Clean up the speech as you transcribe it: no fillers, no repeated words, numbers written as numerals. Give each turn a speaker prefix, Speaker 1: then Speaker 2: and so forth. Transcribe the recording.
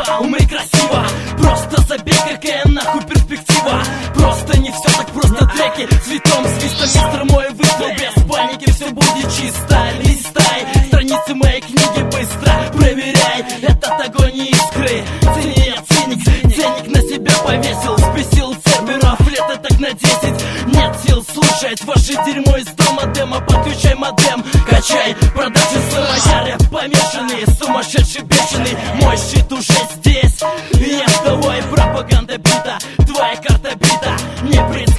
Speaker 1: умри красиво. Просто забей, какая нахуй перспектива. Просто не все так просто, треки цветом, свистом. Мистер, мой выстрел без паники, все будет чисто. Листай страницы моей книги быстро, проверяй, этот огонь и искры. Ценник на себя повесил, спесил серверов лет так на 10. Нет сил слушать ваше дерьмо из дома. Демо, подключай модем, качай продажи слова. Я рэп помешанный, сумасшедший бешеный. Мой щит уже здесь, я с тобой. Пропаганда бита, твоя карта бита. Не